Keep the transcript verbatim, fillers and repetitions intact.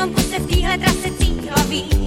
jenom buď se v téhle trase cít a víc.